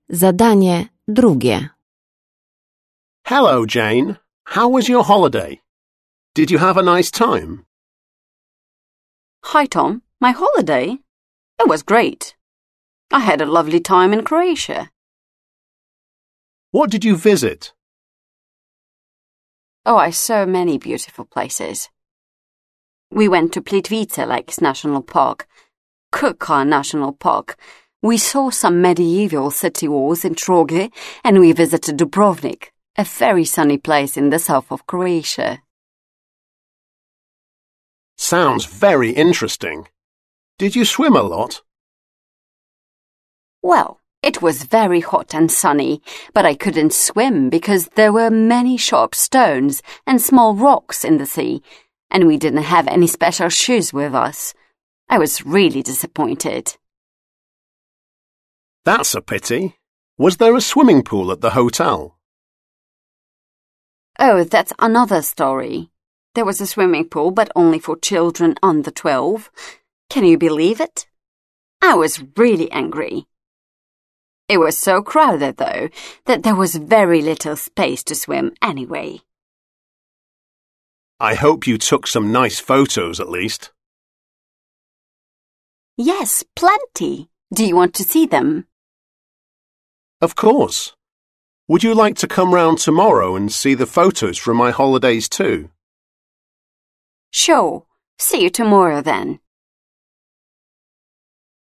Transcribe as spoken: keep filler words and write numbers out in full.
Zadanie drugie. Hello, Jane. How was your holiday? Did you have a nice time? Hi, Tom. My holiday? It was great. I had a lovely time in Croatia. What did you visit? Oh, I saw many beautiful places. We went to Plitvice Lakes National Park, Krka National Park. We saw some medieval city walls in Trogir, and we visited Dubrovnik, a very sunny place in the south of Croatia. Sounds very interesting. Did you swim a lot? Well, it was very hot and sunny, but I couldn't swim because there were many sharp stones and small rocks in the sea, and we didn't have any special shoes with us. I was really disappointed. That's a pity. Was there a swimming pool at the hotel? Oh, that's another story. There was a swimming pool, but only for children under twelve. Can you believe it? I was really angry. It was so crowded, though, that there was very little space to swim anyway. I hope you took some nice photos at least. Yes, plenty. Do you want to see them? Of course. Would you like to come round tomorrow and see the photos from my holidays too? Sure. See you tomorrow then.